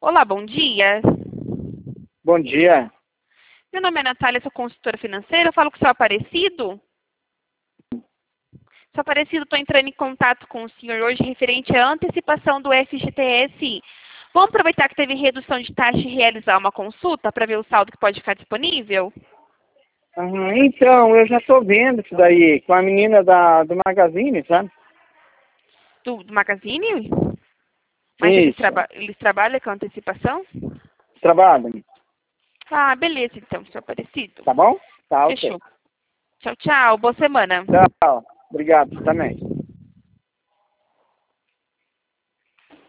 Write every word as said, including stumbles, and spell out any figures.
Olá, bom dia. Bom dia. Meu nome é Natália, sou consultora financeira. Eu falo com o seu Aparecido. Seu Aparecido, estou entrando em contato com o senhor hoje referente à antecipação do F G T S. Vamos aproveitar que teve redução de taxa e realizar uma consulta para ver o saldo que pode ficar disponível? Uhum, então, eu já estou vendo isso daí com a menina da, do Magazine, sabe? Do, do Magazine? Mas eles, Isso. traba eles trabalham com antecipação? Trabalha. Ah, beleza então, seu Aparecido. Tá bom? Tá, ok. Fechou. Tchau, tchau. Boa semana. Tchau. Obrigado, você também.